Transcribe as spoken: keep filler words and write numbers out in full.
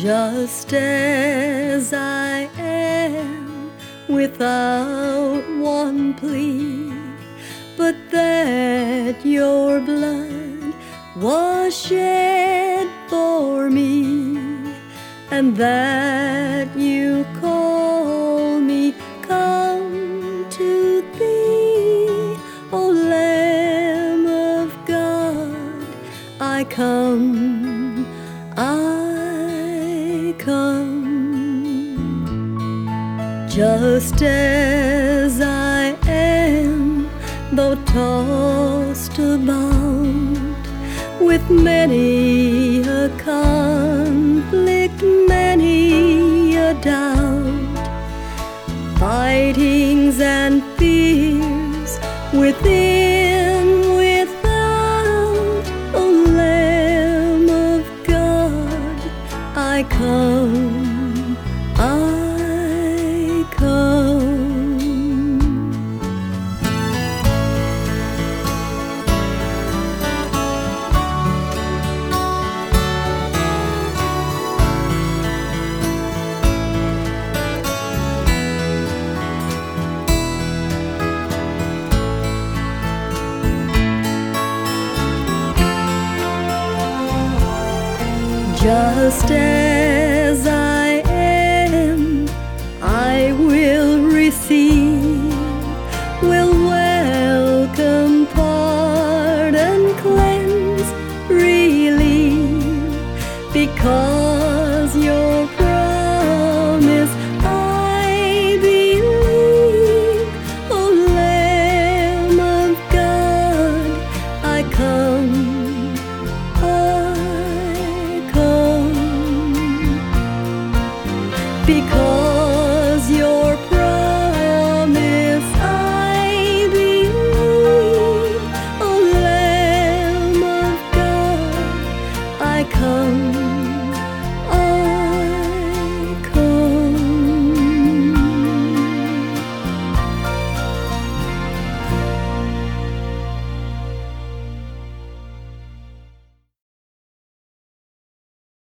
Just as I am, without one plea, but that your blood was shed for me, and that you call me come to thee. O Lamb of God, I come, I come. Just as I am, though tossed about with many a conflict, many a doubt, fightings and fears within, without. O Lamb of God, I come, I come. Just as I am, I will receive, will welcome, pardon, cleanse, relieve, because